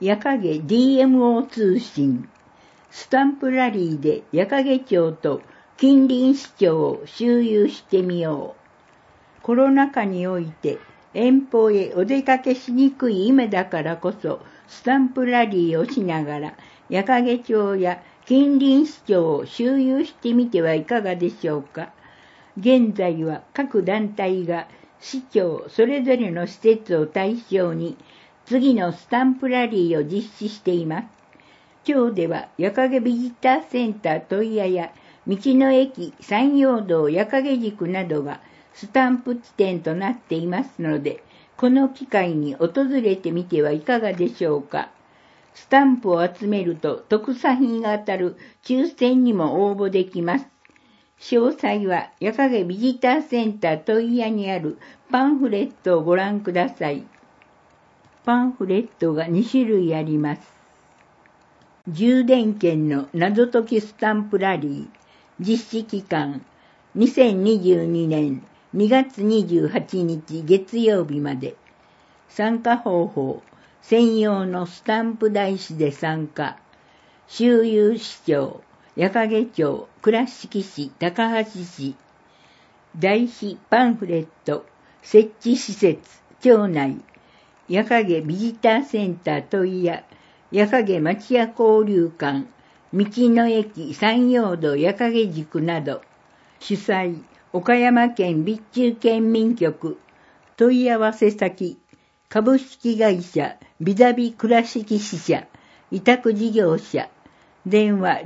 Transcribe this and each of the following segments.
矢影 DMO 通信、スタンプラリーで矢影町と近隣市町を周遊してみよう。コロナ禍において遠方へお出かけしにくい今だからこそ、スタンプラリーをしながら矢影町や近隣市町を周遊してみてはいかがでしょうか。現在は各団体が市町それぞれの施設を対象に次のスタンプラリーを実施しています。町では矢影ビジターセンター問屋や道の駅山陽道矢影塾などがスタンプ地点となっていますので、この機会に訪れてみてはいかがでしょうか。スタンプを集めると特産品が当たる抽選にも応募できます。詳細は矢影ビジターセンター問屋にあるパンフレットをご覧ください。パンフレットが2種類あります。充電券の謎解きスタンプラリー、実施期間、2022年2月28日月曜日まで。参加方法、専用のスタンプ台紙で参加。周遊市町、矢影町、倉敷市、高橋市。台紙パンフレット、設置施設、町内。矢影ビジターセンター問屋、矢影町屋交流館、道の駅山陽道矢影塾など。主催、岡山県備中県民局。問い合わせ先、株式会社ビザビ倉敷支社、委託事業者。電話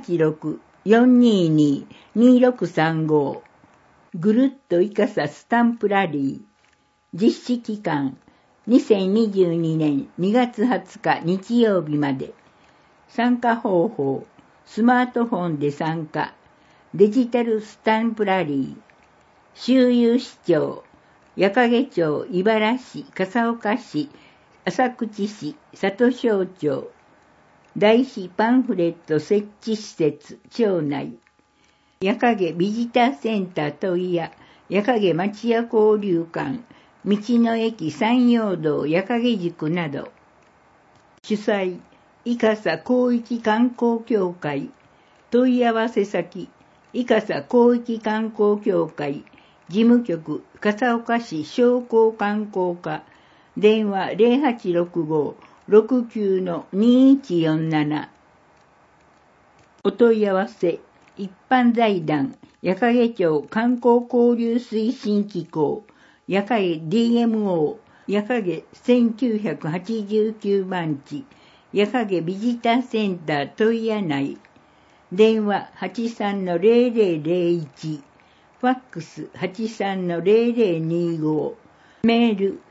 086-422-2635。ぐるっといかさスタンプラリー。実施期間、2022年2月20日日曜日まで。参加方法、スマートフォンで参加。デジタルスタンプラリー。周遊市町、矢影町、茨市、笠岡市、浅口市、里庄町。台紙パンフレット設置施設、町内。矢影ビジターセンター問屋、矢影町屋交流館、道の駅山陽道矢影塾など。主催、伊笠広域観光協会。問い合わせ先、伊笠広域観光協会、事務局、笠岡市商工観光課。電話0865-69-2147。お問い合わせ、一般財団、矢影町観光交流推進機構、矢影 DMO、矢影1989番地、矢影ビジターセンター問屋内。電話83-0001、ファックス 83-0025、メール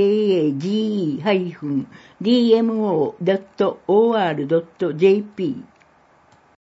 yakage-kanko@yakage-dmo.or.jp